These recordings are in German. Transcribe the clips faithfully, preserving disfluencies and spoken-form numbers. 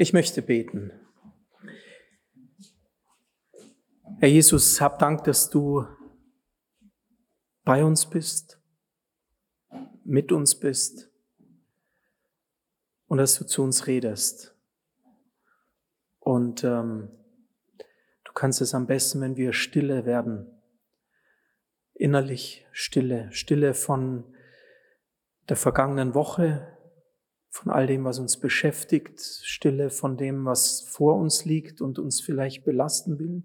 Ich möchte beten. Herr Jesus, hab Dank, dass du bei uns bist, mit uns bist und dass du zu uns redest. Und ähm, du kannst es am besten, wenn wir stille werden, innerlich stille, stille von der vergangenen Woche, von all dem, was uns beschäftigt, stille von dem, was vor uns liegt und uns vielleicht belasten will,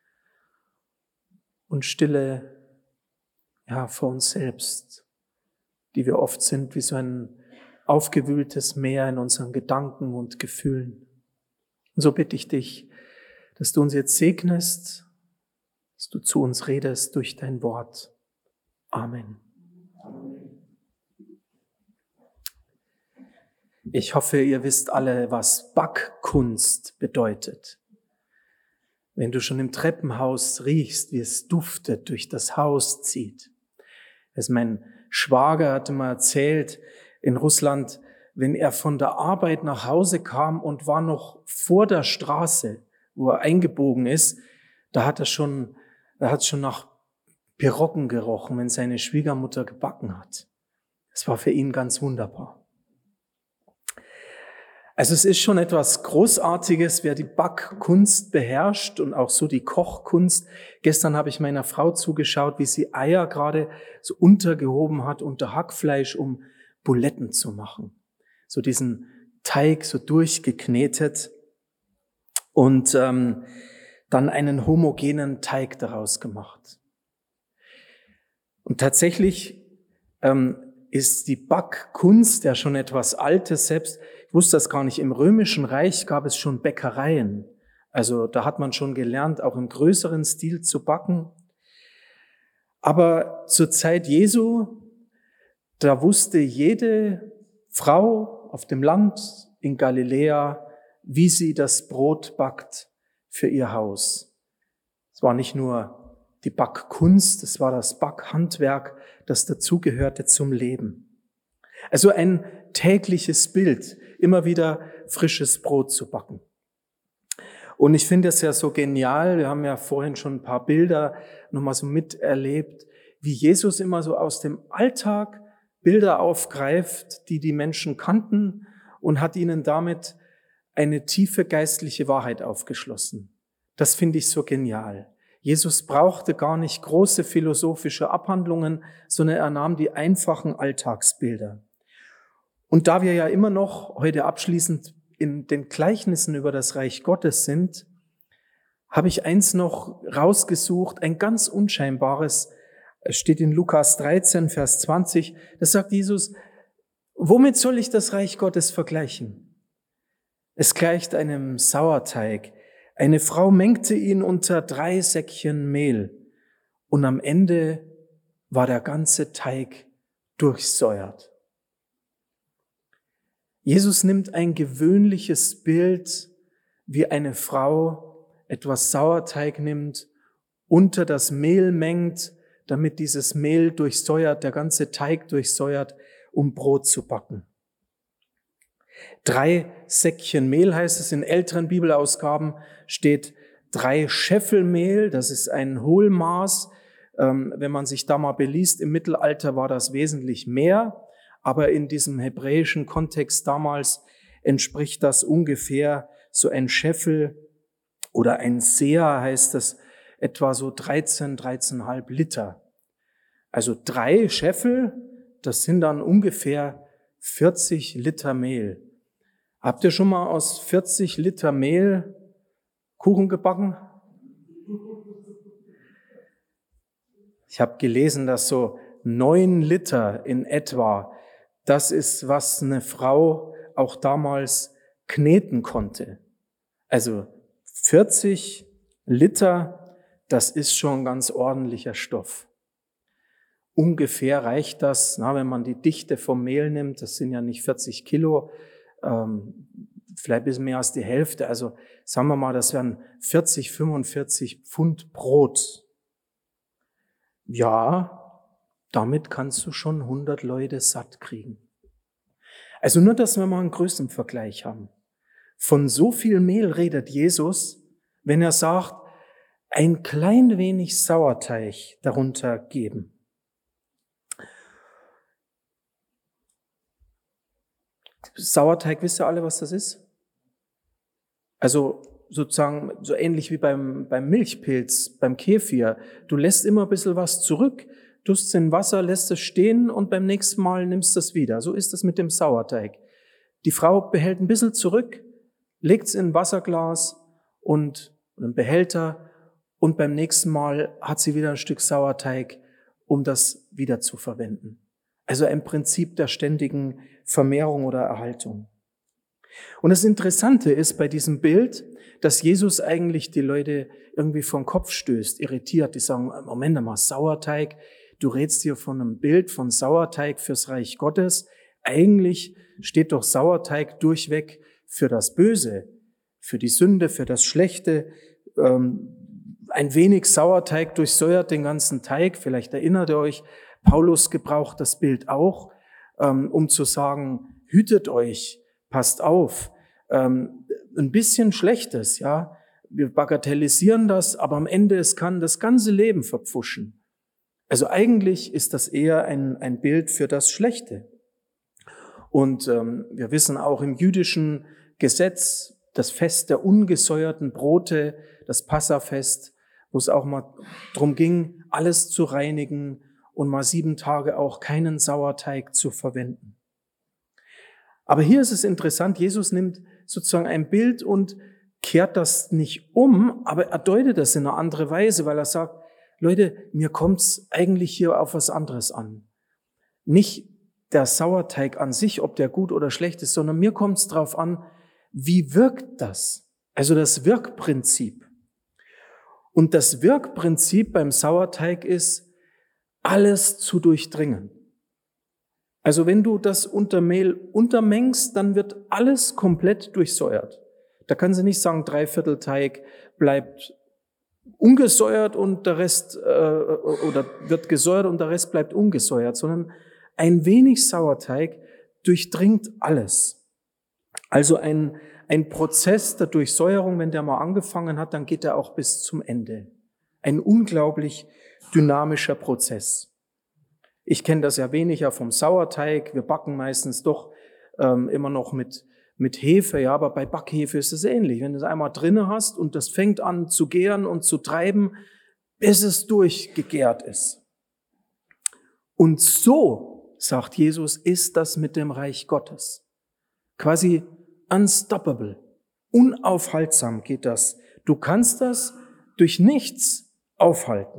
und stille, ja, vor uns selbst, die wir oft sind wie so ein aufgewühltes Meer in unseren Gedanken und Gefühlen. Und so bitte ich dich, dass du uns jetzt segnest, dass du zu uns redest durch dein Wort. Amen. Ich hoffe, ihr wisst alle, was Backkunst bedeutet. Wenn du schon im Treppenhaus riechst, wie es duftet, durch das Haus zieht. Also mein Schwager hatte mal erzählt, in Russland, wenn er von der Arbeit nach Hause kam und war noch vor der Straße, wo er eingebogen ist, da hat er schon, da hat es schon nach Piroggen gerochen, wenn seine Schwiegermutter gebacken hat. Das war für ihn ganz wunderbar. Also es ist schon etwas Großartiges, wer die Backkunst beherrscht und auch so die Kochkunst. Gestern habe ich meiner Frau zugeschaut, wie sie Eier gerade so untergehoben hat unter Hackfleisch, um Buletten zu machen. So diesen Teig so durchgeknetet und ähm, dann einen homogenen Teig daraus gemacht. Und tatsächlich ähm, ist die Backkunst ja schon etwas Altes. Selbst, ich wusste das gar nicht, im Römischen Reich gab es schon Bäckereien. Also da hat man schon gelernt, auch im größeren Stil zu backen. Aber zur Zeit Jesu, da wusste jede Frau auf dem Land in Galiläa, wie sie das Brot backt für ihr Haus. Es war nicht nur die Backkunst, es war das Backhandwerk, das dazugehörte zum Leben. Also ein tägliches Bild, immer wieder frisches Brot zu backen. Und ich finde es ja so genial, wir haben ja vorhin schon ein paar Bilder nochmal so miterlebt, wie Jesus immer so aus dem Alltag Bilder aufgreift, die die Menschen kannten, und hat ihnen damit eine tiefe geistliche Wahrheit aufgeschlossen. Das finde ich so genial. Jesus brauchte gar nicht große philosophische Abhandlungen, sondern er nahm die einfachen Alltagsbilder. Und da wir ja immer noch heute abschließend in den Gleichnissen über das Reich Gottes sind, habe ich eins noch rausgesucht, ein ganz unscheinbares, es steht in Lukas dreizehn, Vers zwanzig, da sagt Jesus, womit soll ich das Reich Gottes vergleichen? Es gleicht einem Sauerteig. Eine Frau mengte ihn unter drei Säckchen Mehl und am Ende war der ganze Teig durchsäuert. Jesus nimmt ein gewöhnliches Bild, wie eine Frau etwas Sauerteig nimmt, unter das Mehl mengt, damit dieses Mehl durchsäuert, der ganze Teig durchsäuert, um Brot zu backen. Drei Säckchen Mehl heißt es, in älteren Bibelausgaben steht drei Scheffel Mehl, das ist ein Hohlmaß. Ähm, wenn man sich da mal beliest, im Mittelalter war das wesentlich mehr, aber in diesem hebräischen Kontext damals entspricht das ungefähr so ein Scheffel oder ein Seah heißt das, etwa so dreizehn, dreizehn Komma fünf Liter. Also drei Scheffel, das sind dann ungefähr vierzig Liter Mehl. Habt ihr schon mal aus vierzig Liter Mehl Kuchen gebacken? Ich habe gelesen, dass so neun Liter in etwa, das ist, was eine Frau auch damals kneten konnte. Also vierzig Liter, das ist schon ganz ordentlicher Stoff. Ungefähr reicht das, na, wenn man die Dichte vom Mehl nimmt, das sind ja nicht vierzig Kilo, ähm, vielleicht ein bisschen mehr als die Hälfte, also sagen wir mal, das wären vierzig, fünfundvierzig Pfund Brot. Ja, damit kannst du schon hundert Leute satt kriegen. Also nur, dass wir mal einen Größenvergleich haben. Von so viel Mehl redet Jesus, wenn er sagt, ein klein wenig Sauerteig darunter geben. Sauerteig, wisst ihr alle, was das ist? Also sozusagen so ähnlich wie beim, beim Milchpilz, beim Kefir. Du lässt immer ein bisschen was zurück, tust es in Wasser, lässt es stehen und beim nächsten Mal nimmst du es wieder. So ist es mit dem Sauerteig. Die Frau behält ein bisschen zurück, legt es in ein Wasserglas und einen Behälter und beim nächsten Mal hat sie wieder ein Stück Sauerteig, um das wieder zu verwenden. Also ein Prinzip der ständigen Vermehrung oder Erhaltung. Und das Interessante ist bei diesem Bild, dass Jesus eigentlich die Leute irgendwie vor den Kopf stößt, irritiert. Die sagen, Moment mal, Sauerteig, du redest hier von einem Bild von Sauerteig fürs Reich Gottes. Eigentlich steht doch Sauerteig durchweg für das Böse, für die Sünde, für das Schlechte. Ein wenig Sauerteig durchsäuert den ganzen Teig. Vielleicht erinnert ihr euch, Paulus gebraucht das Bild auch, um zu sagen, hütet euch, passt auf. Ein bisschen Schlechtes, ja. Wir bagatellisieren das, aber am Ende, es kann das ganze Leben verpfuschen. Also eigentlich ist das eher ein, ein Bild für das Schlechte. Und ähm, wir wissen auch im jüdischen Gesetz, das Fest der ungesäuerten Brote, das Passafest, wo es auch mal drum ging, alles zu reinigen und mal sieben Tage auch keinen Sauerteig zu verwenden. Aber hier ist es interessant, Jesus nimmt sozusagen ein Bild und kehrt das nicht um, aber er deutet das in eine andere Weise, weil er sagt, Leute, mir kommt's eigentlich hier auf was anderes an. Nicht der Sauerteig an sich, ob der gut oder schlecht ist, sondern mir kommt's drauf an, wie wirkt das? Also das Wirkprinzip. Und das Wirkprinzip beim Sauerteig ist, alles zu durchdringen. Also wenn du das unter Mehl untermengst, dann wird alles komplett durchsäuert. Da kann sie nicht sagen, Dreiviertel Teig bleibt ungesäuert und der Rest äh, oder wird gesäuert und der Rest bleibt ungesäuert, sondern ein wenig Sauerteig durchdringt alles. Also ein, ein Prozess der Durchsäuerung, wenn der mal angefangen hat, dann geht er auch bis zum Ende. Ein unglaublich dynamischer Prozess. Ich kenne das ja weniger vom Sauerteig. Wir backen meistens doch ähm, immer noch mit, mit Hefe, ja, aber bei Backhefe ist es ähnlich. Wenn du es einmal drinne hast und das fängt an zu gären und zu treiben, bis es durchgegärt ist. Und so, sagt Jesus, ist das mit dem Reich Gottes. Quasi unstoppable, unaufhaltsam geht das. Du kannst das durch nichts aufhalten.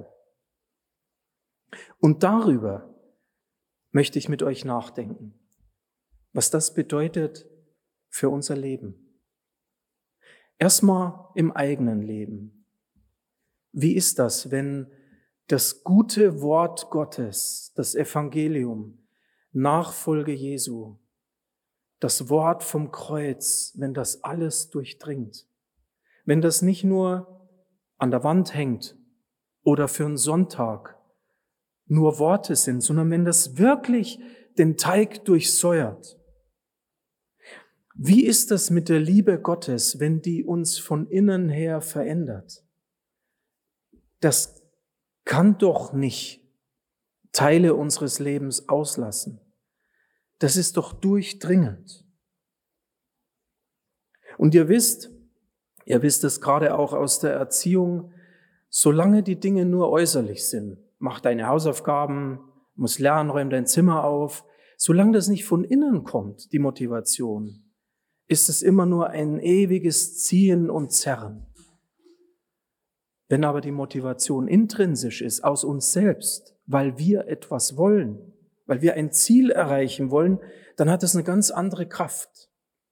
Und darüber möchte ich mit euch nachdenken, was das bedeutet für unser Leben. Erstmal im eigenen Leben. Wie ist das, wenn das gute Wort Gottes, das Evangelium, Nachfolge Jesu, das Wort vom Kreuz, wenn das alles durchdringt? Wenn das nicht nur an der Wand hängt oder für einen Sonntag nur Worte sind, sondern wenn das wirklich den Teig durchsäuert. Wie ist das mit der Liebe Gottes, wenn die uns von innen her verändert? Das kann doch nicht Teile unseres Lebens auslassen. Das ist doch durchdringend. Und ihr wisst, ihr wisst es gerade auch aus der Erziehung, solange die Dinge nur äußerlich sind, mach deine Hausaufgaben, musst lernen, räum dein Zimmer auf. Solange das nicht von innen kommt, die Motivation, ist es immer nur ein ewiges Ziehen und Zerren. Wenn aber die Motivation intrinsisch ist, aus uns selbst, weil wir etwas wollen, weil wir ein Ziel erreichen wollen, dann hat es eine ganz andere Kraft.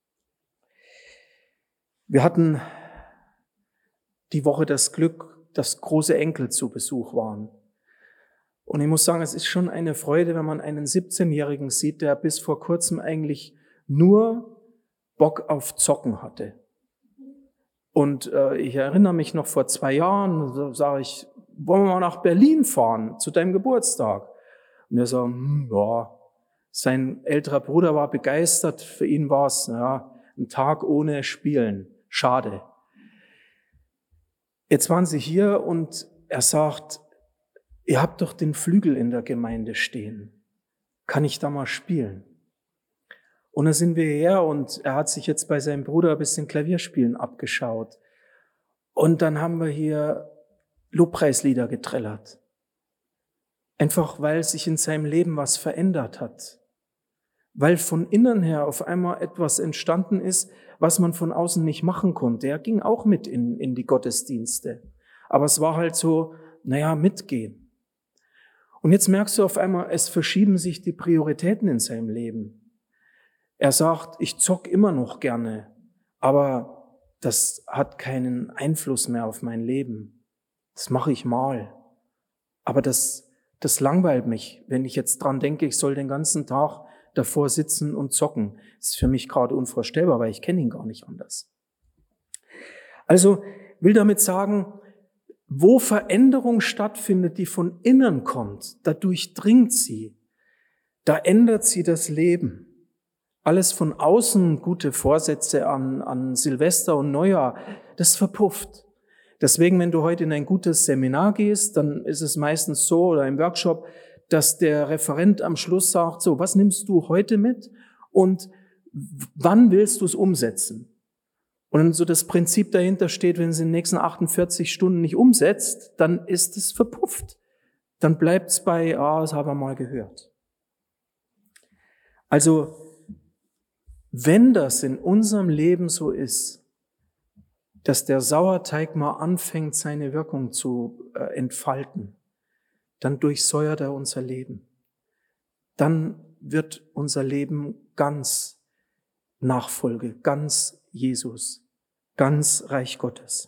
Wir hatten die Woche das Glück, dass große Enkel zu Besuch waren. Und ich muss sagen, es ist schon eine Freude, wenn man einen siebzehnjährigen sieht, der bis vor kurzem eigentlich nur Bock auf Zocken hatte. Und äh, ich erinnere mich noch vor zwei Jahren, da sage ich, wollen wir mal nach Berlin fahren zu deinem Geburtstag? Und er so, hm, ja, sein älterer Bruder war begeistert, für ihn war es, ja, einen Tag ohne Spielen. Schade. Jetzt waren sie hier und er sagt, ihr habt doch den Flügel in der Gemeinde stehen. Kann ich da mal spielen? Und dann sind wir her und er hat sich jetzt bei seinem Bruder ein bisschen Klavierspielen abgeschaut. Und dann haben wir hier Lobpreislieder getrellert. Einfach weil sich in seinem Leben was verändert hat. Weil von innen her auf einmal etwas entstanden ist, was man von außen nicht machen konnte. Er ging auch mit in, in die Gottesdienste. Aber es war halt so, naja, mitgehen. Und jetzt merkst du auf einmal, es verschieben sich die Prioritäten in seinem Leben. Er sagt, ich zock immer noch gerne, aber das hat keinen Einfluss mehr auf mein Leben. Das mache ich mal. Aber das, das langweilt mich, wenn ich jetzt dran denke, ich soll den ganzen Tag davor sitzen und zocken. Das ist für mich gerade unvorstellbar, weil ich kenne ihn gar nicht anders. Also will damit sagen, wo Veränderung stattfindet, die von innen kommt, da durchdringt sie, da ändert sie das Leben. Alles von außen, gute Vorsätze an, an Silvester und Neujahr, das verpufft. Deswegen, wenn du heute in ein gutes Seminar gehst, dann ist es meistens so, oder im Workshop, dass der Referent am Schluss sagt, so, was nimmst du heute mit und wann willst du es umsetzen? Und dann so das Prinzip dahinter steht, wenn es in den nächsten achtundvierzig Stunden nicht umsetzt, dann ist es verpufft. Dann bleibt es bei, ah, das haben wir mal gehört. Also, wenn das in unserem Leben so ist, dass der Sauerteig mal anfängt, seine Wirkung zu äh, entfalten, dann durchsäuert er unser Leben. Dann wird unser Leben ganz Nachfolge, ganz Jesus, ganz Reich Gottes.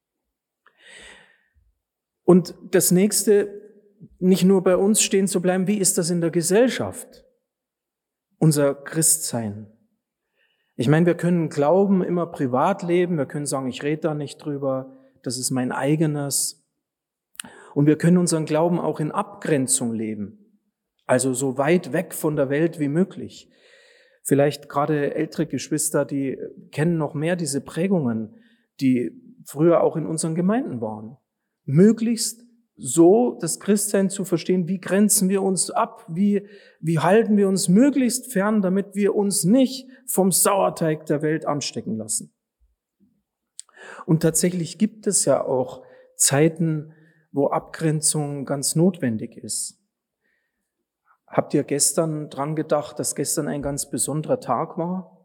Und das nächste, nicht nur bei uns stehen zu bleiben, wie ist das in der Gesellschaft? Unser Christsein. Ich meine, wir können Glauben immer privat leben, wir können sagen, ich rede da nicht drüber, das ist mein eigenes. Und wir können unseren Glauben auch in Abgrenzung leben, also so weit weg von der Welt wie möglich. Vielleicht gerade ältere Geschwister, die kennen noch mehr diese Prägungen, die früher auch in unseren Gemeinden waren. Möglichst so das Christsein zu verstehen, wie grenzen wir uns ab, wie, wie halten wir uns möglichst fern, damit wir uns nicht vom Sauerteig der Welt anstecken lassen. Und tatsächlich gibt es ja auch Zeiten, wo Abgrenzung ganz notwendig ist. Habt ihr gestern dran gedacht, dass gestern ein ganz besonderer Tag war?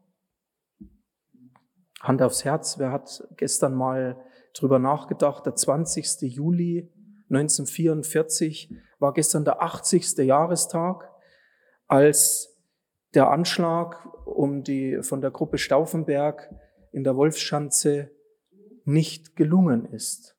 Hand aufs Herz, wer hat gestern mal drüber nachgedacht? Der zwanzigster Juli neunzehnhundertvierundvierzig war gestern der achtzigste Jahrestag, als der Anschlag um die, von der Gruppe Stauffenberg in der Wolfschanze nicht gelungen ist.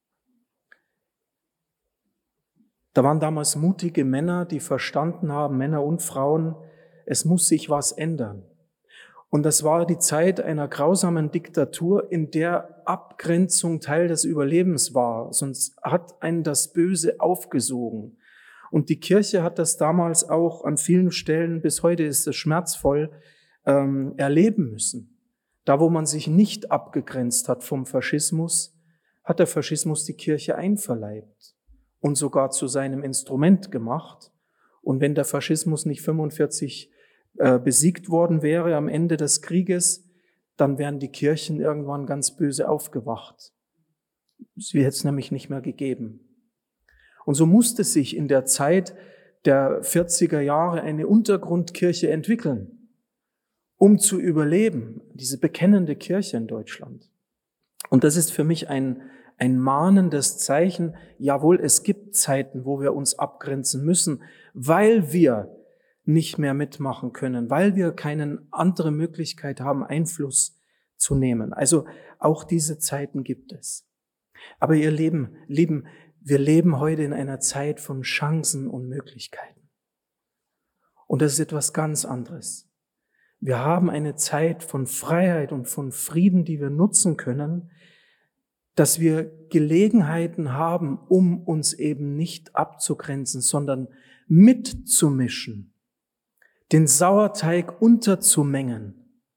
Da waren damals mutige Männer, die verstanden haben, Männer und Frauen, es muss sich was ändern. Und das war die Zeit einer grausamen Diktatur, in der Abgrenzung Teil des Überlebens war. Sonst hat einen das Böse aufgesogen. Und die Kirche hat das damals auch an vielen Stellen, bis heute ist es schmerzvoll, ähm, erleben müssen. Da, wo man sich nicht abgegrenzt hat vom Faschismus, hat der Faschismus die Kirche einverleibt und sogar zu seinem Instrument gemacht. Und wenn der Faschismus nicht fünfundvierzig äh, besiegt worden wäre am Ende des Krieges, dann wären die Kirchen irgendwann ganz böse aufgewacht. Es hätte es nämlich nicht mehr gegeben. Und so musste sich in der Zeit der vierziger Jahre eine Untergrundkirche entwickeln, um zu überleben, diese bekennende Kirche in Deutschland. Und das ist für mich ein Ein mahnendes Zeichen, jawohl, es gibt Zeiten, wo wir uns abgrenzen müssen, weil wir nicht mehr mitmachen können, weil wir keine andere Möglichkeit haben, Einfluss zu nehmen. Also auch diese Zeiten gibt es. Aber ihr Leben, Lieben, wir leben heute in einer Zeit von Chancen und Möglichkeiten. Und das ist etwas ganz anderes. Wir haben eine Zeit von Freiheit und von Frieden, die wir nutzen können, dass wir Gelegenheiten haben, um uns eben nicht abzugrenzen, sondern mitzumischen, den Sauerteig unterzumengen,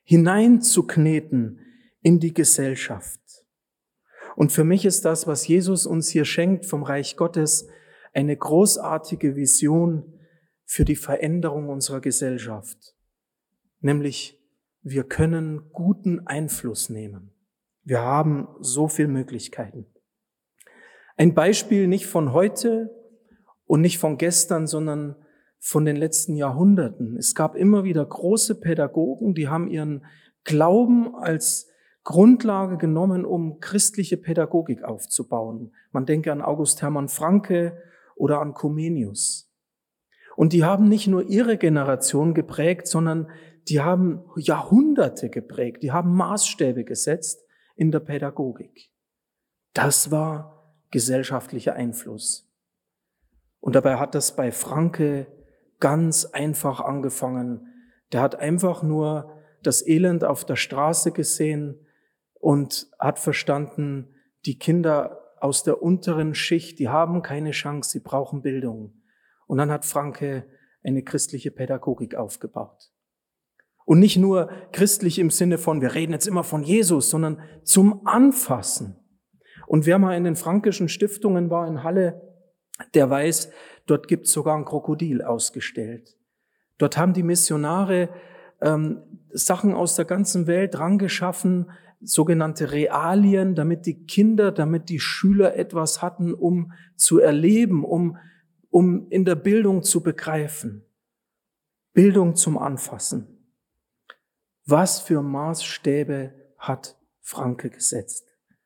hineinzukneten in die Gesellschaft. Und für mich ist das, was Jesus uns hier schenkt vom Reich Gottes, eine großartige Vision für die Veränderung unserer Gesellschaft. Nämlich, wir können guten Einfluss nehmen. Wir haben so viele Möglichkeiten. Ein Beispiel nicht von heute und nicht von gestern, sondern von den letzten Jahrhunderten. Es gab immer wieder große Pädagogen, die haben ihren Glauben als Grundlage genommen, um christliche Pädagogik aufzubauen. Man denke an August Hermann Francke oder an Comenius. Und die haben nicht nur ihre Generation geprägt, sondern die haben Jahrhunderte geprägt. Die haben Maßstäbe gesetzt in der Pädagogik. Das war gesellschaftlicher Einfluss. Und dabei hat das bei Francke ganz einfach angefangen. Der hat einfach nur das Elend auf der Straße gesehen und hat verstanden, die Kinder aus der unteren Schicht, die haben keine Chance, sie brauchen Bildung. Und dann hat Francke eine christliche Pädagogik aufgebaut. Und nicht nur christlich im Sinne von, wir reden jetzt immer von Jesus, sondern zum Anfassen. Und wer mal in den frankischen Stiftungen war in Halle, der weiß, dort gibt es sogar ein Krokodil ausgestellt. Dort haben die Missionare ähm, Sachen aus der ganzen Welt rangeschaffen, sogenannte Realien, damit die Kinder, damit die Schüler etwas hatten, um zu erleben, um, um in der Bildung zu begreifen. Bildung zum Anfassen. Was für Maßstäbe hat Francke gesetzt?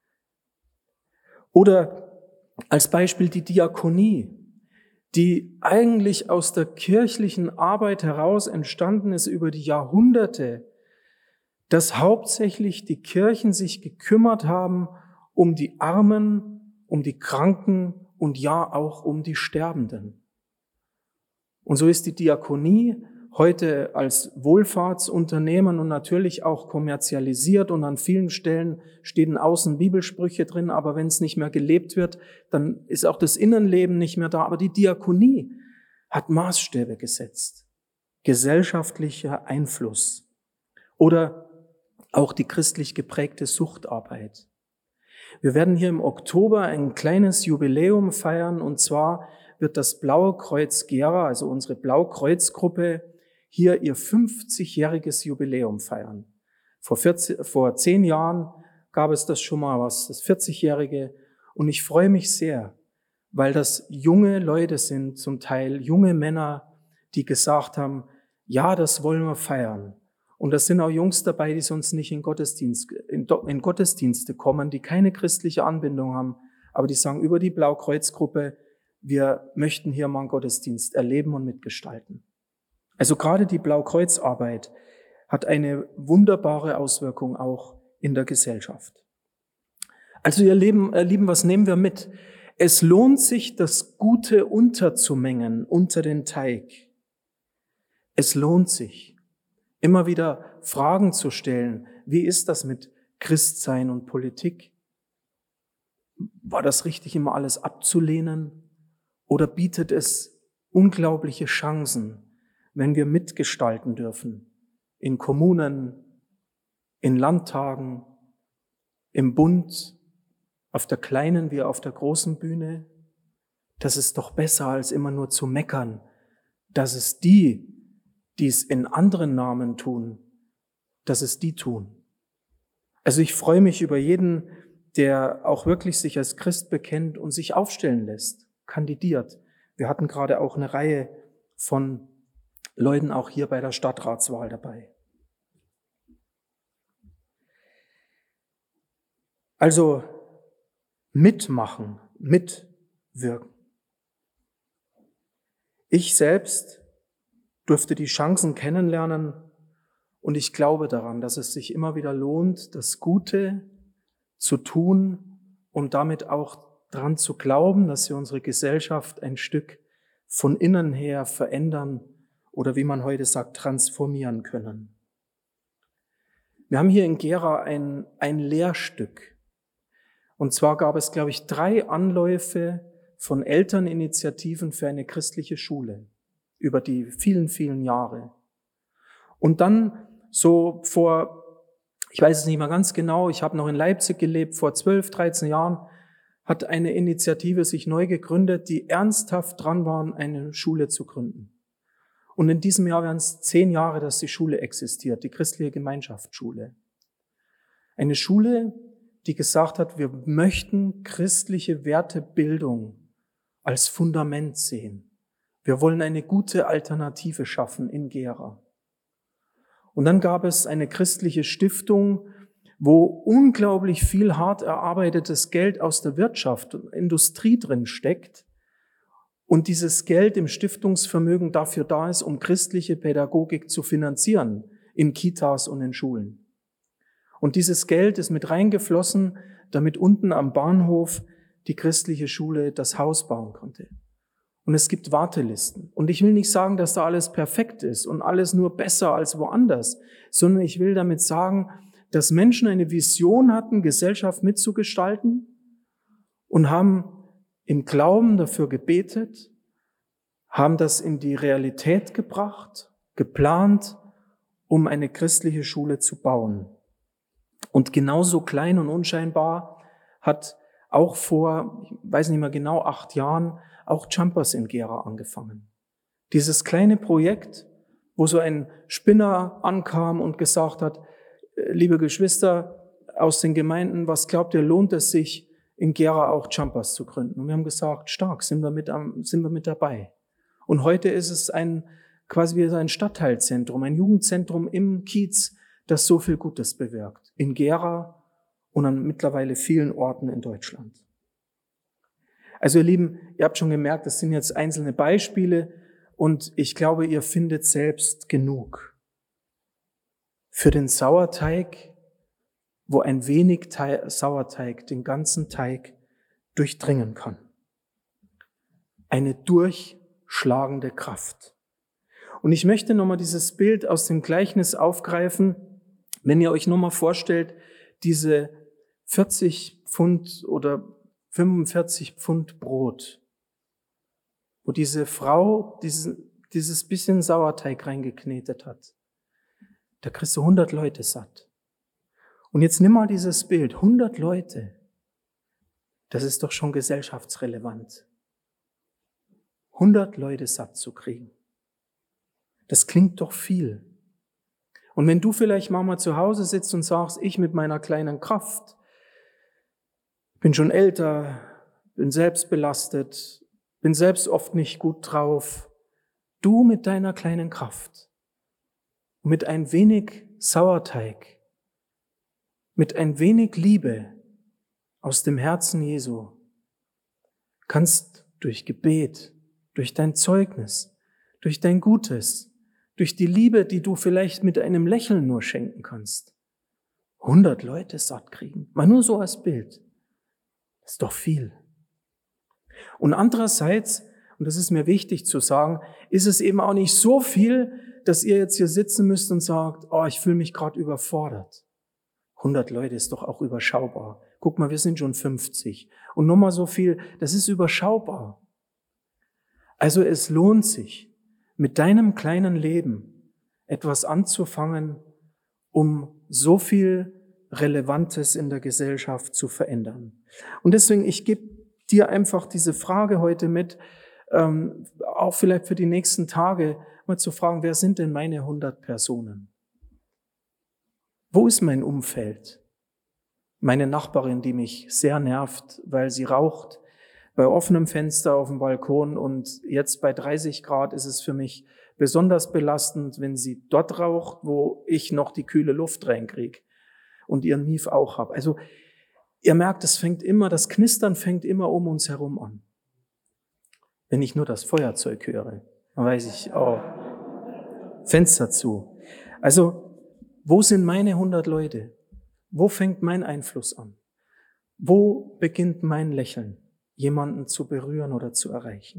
Oder als Beispiel die Diakonie, die eigentlich aus der kirchlichen Arbeit heraus entstanden ist über die Jahrhunderte, dass hauptsächlich die Kirchen sich gekümmert haben um die Armen, um die Kranken und ja auch um die Sterbenden. Und so ist die Diakonie heute als Wohlfahrtsunternehmen und natürlich auch kommerzialisiert und an vielen Stellen stehen außen Bibelsprüche drin, aber wenn es nicht mehr gelebt wird, dann ist auch das Innenleben nicht mehr da. Aber die Diakonie hat Maßstäbe gesetzt. Gesellschaftlicher Einfluss. Oder auch die christlich geprägte Suchtarbeit. Wir werden hier im Oktober ein kleines Jubiläum feiern, und zwar wird das Blaue Kreuz Gera, also unsere Blaukreuzgruppe, hier ihr fünfzigjähriges Jubiläum feiern. Vor, vierzig, vor zehn Jahren gab es das schon mal was, das vierzigjährige, und ich freue mich sehr, weil das junge Leute sind, zum Teil junge Männer, die gesagt haben, ja, das wollen wir feiern. Und das sind auch Jungs dabei, die sonst nicht in, Gottesdienst, in, in Gottesdienste kommen, die keine christliche Anbindung haben, aber die sagen über die Blaukreuzgruppe, wir möchten hier mal einen Gottesdienst erleben und mitgestalten. Also gerade die Blaukreuzarbeit hat eine wunderbare Auswirkung auch in der Gesellschaft. Also ihr Lieben, ihr Lieben, was nehmen wir mit? Es lohnt sich, das Gute unterzumengen unter den Teig. Es lohnt sich, immer wieder Fragen zu stellen. Wie ist das mit Christsein und Politik? War das richtig, immer alles abzulehnen? Oder bietet es unglaubliche Chancen, wenn wir mitgestalten dürfen? In Kommunen, in Landtagen, im Bund, auf der kleinen wie auf der großen Bühne? Das ist doch besser, als immer nur zu meckern, dass es die, die es in anderen Namen tun, dass es die tun. Also ich freue mich über jeden, der auch wirklich sich als Christ bekennt und sich aufstellen lässt, kandidiert. Wir hatten gerade auch eine Reihe von Leuten auch hier bei der Stadtratswahl dabei. Also mitmachen, mitwirken. Ich selbst durfte die Chancen kennenlernen und ich glaube daran, dass es sich immer wieder lohnt, das Gute zu tun und damit auch daran zu glauben, dass wir unsere Gesellschaft ein Stück von innen her verändern oder wie man heute sagt, transformieren können. Wir haben hier in Gera ein, ein Lehrstück. Und zwar gab es, glaube ich, drei Anläufe von Elterninitiativen für eine christliche Schule über die vielen, vielen Jahre. Und dann so vor, ich weiß es nicht mehr ganz genau, ich habe noch in Leipzig gelebt, vor zwölf, dreizehn Jahren, hat eine Initiative sich neu gegründet, die ernsthaft dran waren, eine Schule zu gründen. Und in diesem Jahr werden es zehn Jahre, dass die Schule existiert, die christliche Gemeinschaftsschule. Eine Schule, die gesagt hat, wir möchten christliche Wertebildung als Fundament sehen. Wir wollen eine gute Alternative schaffen in Gera. Und dann gab es eine christliche Stiftung, wo unglaublich viel hart erarbeitetes Geld aus der Wirtschaft und Industrie drin steckt und dieses Geld im Stiftungsvermögen dafür da ist, um christliche Pädagogik zu finanzieren in Kitas und in Schulen. Und dieses Geld ist mit reingeflossen, damit unten am Bahnhof die christliche Schule das Haus bauen konnte. Und es gibt Wartelisten. Und ich will nicht sagen, dass da alles perfekt ist und alles nur besser als woanders, sondern ich will damit sagen, dass Menschen eine Vision hatten, Gesellschaft mitzugestalten und haben im Glauben dafür gebetet, haben das in die Realität gebracht, geplant, um eine christliche Schule zu bauen. Und genauso klein und unscheinbar hat auch vor, ich weiß nicht mehr genau, acht Jahren auch Jumpers in Gera angefangen. Dieses kleine Projekt, wo so ein Spinner ankam und gesagt hat, liebe Geschwister aus den Gemeinden, was glaubt ihr, lohnt es sich, in Gera auch Jumpers zu gründen? Und wir haben gesagt, stark, sind wir mit, am, sind wir mit dabei. Und heute ist es ein, quasi wie ein Stadtteilzentrum, ein Jugendzentrum im Kiez, das so viel Gutes bewirkt. In Gera und an mittlerweile vielen Orten in Deutschland. Also ihr Lieben, ihr habt schon gemerkt, das sind jetzt einzelne Beispiele und ich glaube, ihr findet selbst genug. Für den Sauerteig, wo ein wenig Teig, Sauerteig den ganzen Teig durchdringen kann. Eine durchschlagende Kraft. Und ich möchte nochmal dieses Bild aus dem Gleichnis aufgreifen, wenn ihr euch nochmal vorstellt, diese vierzig Pfund oder fünfundvierzig Pfund Brot, wo diese Frau dieses, dieses bisschen Sauerteig reingeknetet hat. Da kriegst du hundert Leute satt. Und jetzt nimm mal dieses Bild, hundert Leute. Das ist doch schon gesellschaftsrelevant. hundert Leute satt zu kriegen. Das klingt doch viel. Und wenn du vielleicht mal zu Hause sitzt und sagst, ich mit meiner kleinen Kraft, bin schon älter, bin selbst belastet, bin selbst oft nicht gut drauf, du mit deiner kleinen Kraft, mit ein wenig Sauerteig, mit ein wenig Liebe aus dem Herzen Jesu, kannst durch Gebet, durch dein Zeugnis, durch dein Gutes, durch die Liebe, die du vielleicht mit einem Lächeln nur schenken kannst, hundert Leute satt kriegen. Mal nur so als Bild. Das ist doch viel. Und andererseits, und das ist mir wichtig zu sagen, ist es eben auch nicht so viel, dass ihr jetzt hier sitzen müsst und sagt, oh, ich fühle mich gerade überfordert. hundert Leute ist doch auch überschaubar. Guck mal, wir sind schon fünfzig. Und nochmal so viel, das ist überschaubar. Also es lohnt sich, mit deinem kleinen Leben etwas anzufangen, um so viel Relevantes in der Gesellschaft zu verändern. Und deswegen, ich gebe dir einfach diese Frage heute mit, ähm, auch vielleicht für die nächsten Tage, mal zu fragen, wer sind denn meine hundert Personen? Wo ist mein Umfeld? Meine Nachbarin, die mich sehr nervt, weil sie raucht, bei offenem Fenster auf dem Balkon und jetzt bei dreißig Grad ist es für mich besonders belastend, wenn sie dort raucht, wo ich noch die kühle Luft reinkriege und ihren Mief auch habe. Also ihr merkt, es fängt immer, das Knistern fängt immer um uns herum an. Wenn ich nur das Feuerzeug höre, dann weiß ich, oh, Fenster zu. Also, wo sind meine hundert Leute? Wo fängt mein Einfluss an? Wo beginnt mein Lächeln, jemanden zu berühren oder zu erreichen?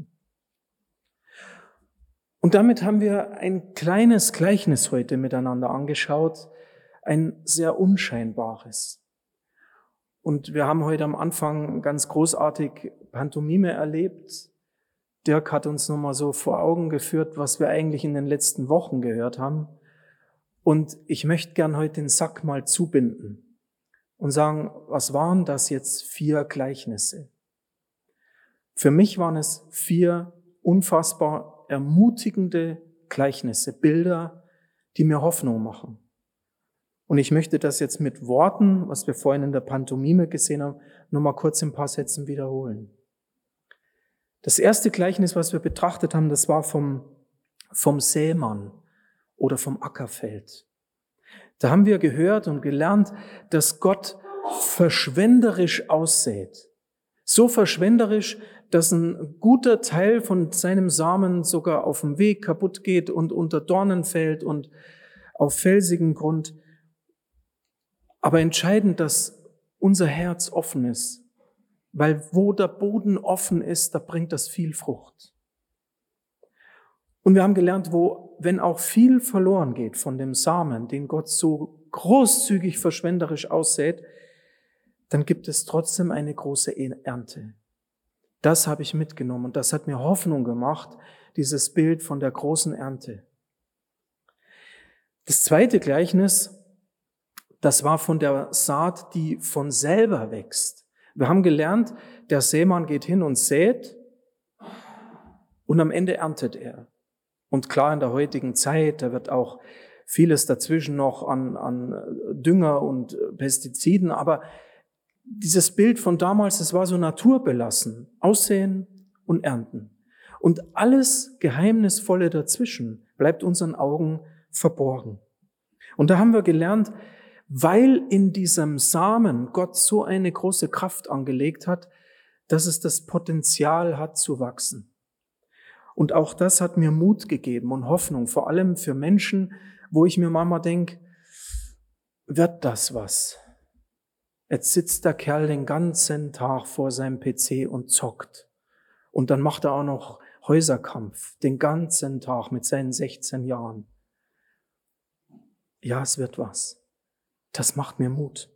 Und damit haben wir ein kleines Gleichnis heute miteinander angeschaut, ein sehr unscheinbares. Und wir haben heute am Anfang ganz großartig Pantomime erlebt. Dirk hat uns nochmal so vor Augen geführt, was wir eigentlich in den letzten Wochen gehört haben. Und ich möchte gern heute den Sack mal zubinden und sagen, was waren das jetzt vier Gleichnisse? Für mich waren es vier unfassbar ermutigende Gleichnisse, Bilder, die mir Hoffnung machen. Und ich möchte das jetzt mit Worten, was wir vorhin in der Pantomime gesehen haben, nur mal kurz in ein paar Sätzen wiederholen. Das erste Gleichnis, was wir betrachtet haben, das war vom, vom Sämann oder vom Ackerfeld. Da haben wir gehört und gelernt, dass Gott verschwenderisch aussät. So verschwenderisch, dass ein guter Teil von seinem Samen sogar auf dem Weg kaputt geht und unter Dornen fällt und auf felsigen Grund. Aber entscheidend, dass unser Herz offen ist, weil wo der Boden offen ist, da bringt das viel Frucht. Und wir haben gelernt, wo, wenn auch viel verloren geht von dem Samen, den Gott so großzügig verschwenderisch aussät, dann gibt es trotzdem eine große Ernte. Das habe ich mitgenommen und das hat mir Hoffnung gemacht, dieses Bild von der großen Ernte. Das zweite Gleichnis, das war von der Saat, die von selber wächst. Wir haben gelernt, der Sämann geht hin und sät und am Ende erntet er. Und klar, in der heutigen Zeit, da wird auch vieles dazwischen noch an, an Dünger und Pestiziden, aber dieses Bild von damals, es war so naturbelassen. Aussehen und ernten. Und alles Geheimnisvolle dazwischen bleibt unseren Augen verborgen. Und da haben wir gelernt, weil in diesem Samen Gott so eine große Kraft angelegt hat, dass es das Potenzial hat zu wachsen. Und auch das hat mir Mut gegeben und Hoffnung, vor allem für Menschen, wo ich mir manchmal denke, wird das was? Jetzt sitzt der Kerl den ganzen Tag vor seinem P C und zockt. Und dann macht er auch noch Häuserkampf, den ganzen Tag mit seinen sechzehn Jahren. Ja, es wird was. Das macht mir Mut.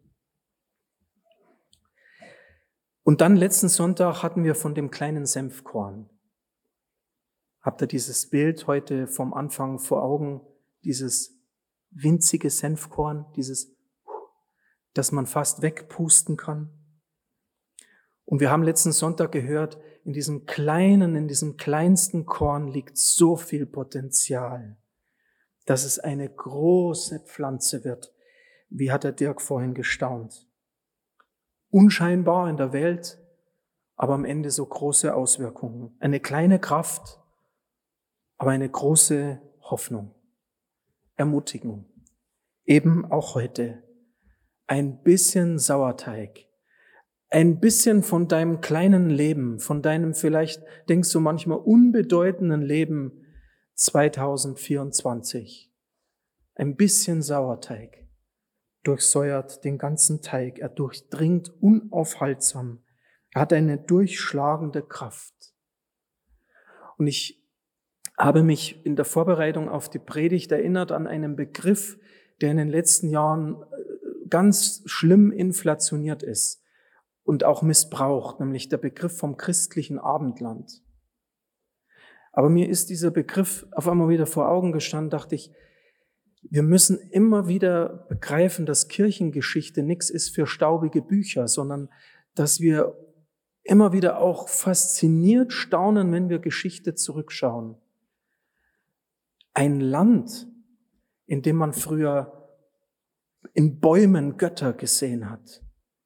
Und dann letzten Sonntag hatten wir von dem kleinen Senfkorn. Habt ihr dieses Bild heute vom Anfang vor Augen, dieses winzige Senfkorn, dieses, das man fast wegpusten kann? Und wir haben letzten Sonntag gehört, in diesem kleinen, in diesem kleinsten Korn liegt so viel Potenzial, dass es eine große Pflanze wird. Wie hat der Dirk vorhin gestaunt? Unscheinbar in der Welt, aber am Ende so große Auswirkungen. Eine kleine Kraft, aber eine große Hoffnung, Ermutigung. Eben auch heute. Ein bisschen Sauerteig, ein bisschen von deinem kleinen Leben, von deinem vielleicht, denkst du manchmal, unbedeutenden Leben zweitausendvierundzwanzig. Ein bisschen Sauerteig durchsäuert den ganzen Teig. Er durchdringt unaufhaltsam. Er hat eine durchschlagende Kraft. Und ich habe mich in der Vorbereitung auf die Predigt erinnert an einen Begriff, der in den letzten Jahren ganz schlimm inflationiert ist und auch missbraucht, nämlich der Begriff vom christlichen Abendland. Aber mir ist dieser Begriff auf einmal wieder vor Augen gestanden, dachte ich, wir müssen immer wieder begreifen, dass Kirchengeschichte nichts ist für staubige Bücher, sondern dass wir immer wieder auch fasziniert staunen, wenn wir Geschichte zurückschauen. Ein Land, in dem man früher in Bäumen Götter gesehen hat.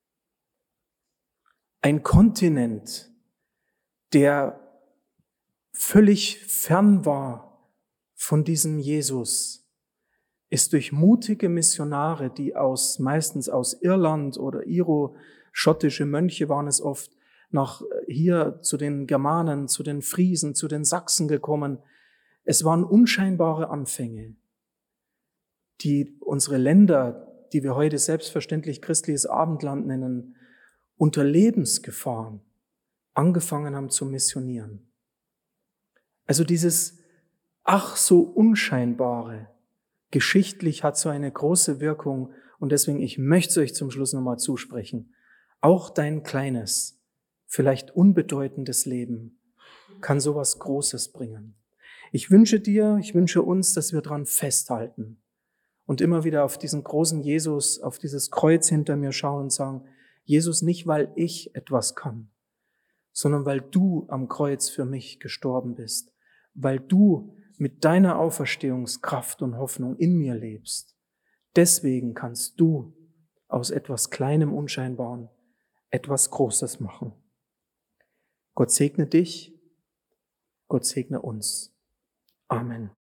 Ein Kontinent, der völlig fern war von diesem Jesus, ist durch mutige Missionare, die aus meistens aus Irland oder iro-schottische Mönche waren es oft, nach hier zu den Germanen, zu den Friesen, zu den Sachsen gekommen. Es waren unscheinbare Anfänge, die unsere Länder, die wir heute selbstverständlich christliches Abendland nennen, unter Lebensgefahren angefangen haben zu missionieren. Also dieses ach so Unscheinbare, geschichtlich hat so eine große Wirkung und deswegen, ich möchte es euch zum Schluss nochmal zusprechen. Auch dein kleines, vielleicht unbedeutendes Leben kann sowas Großes bringen. Ich wünsche dir, ich wünsche uns, dass wir dran festhalten und immer wieder auf diesen großen Jesus, auf dieses Kreuz hinter mir schauen und sagen, Jesus, nicht weil ich etwas kann, sondern weil du am Kreuz für mich gestorben bist, weil du mit deiner Auferstehungskraft und Hoffnung in mir lebst. Deswegen kannst du aus etwas Kleinem, Unscheinbaren etwas Großes machen. Gott segne dich, Gott segne uns. Amen.